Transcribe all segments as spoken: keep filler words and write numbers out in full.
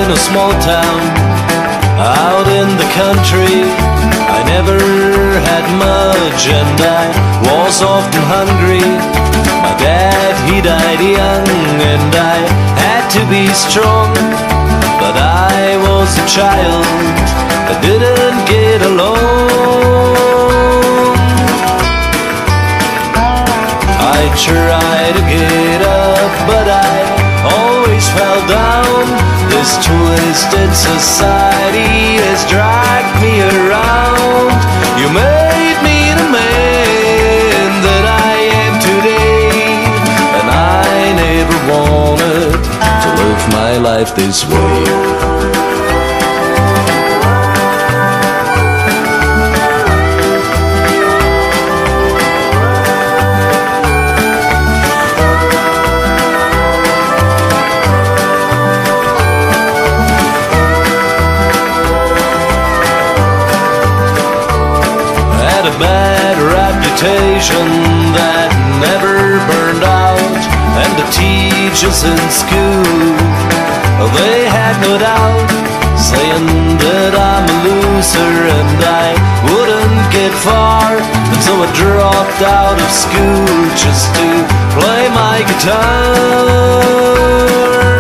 in a small town out in the country. I never had much and I was often hungry. My dad, he died young and I had to be strong. But I was a child that didn't get along. I tried to get up, but I always fell down. This twisted society has dragged me around. You made me the man that I am today, and I never wanted to live my life this way. Bad reputation that never burned out, and the teachers in school, they had no doubt, saying that I'm a loser and I wouldn't get far. And so I dropped out of school just to play my guitar.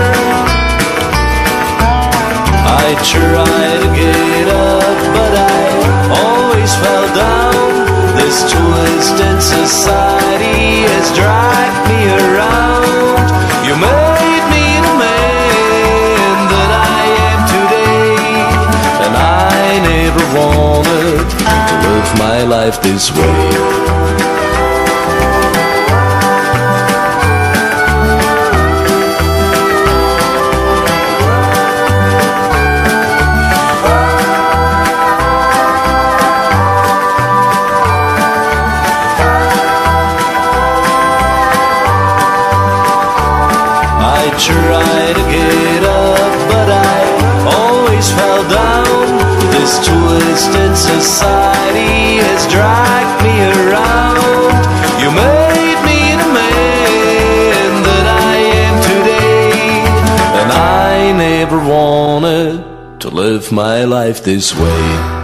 I tried to get up, but I always fell down. This twisted society has dragged me around. You made me the man that I am today, and I never wanted to live my life this way. I tried to get up, but I always fell down. This twisted society has dragged me around. You made me the man that I am today, and I never wanted to live my life this way.